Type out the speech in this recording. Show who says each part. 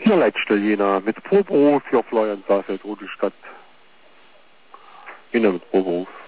Speaker 1: Leitstelle jener mit Vorberuf hier Florian Saalfeld, Rote Stadt. Jener mit Vorberuf.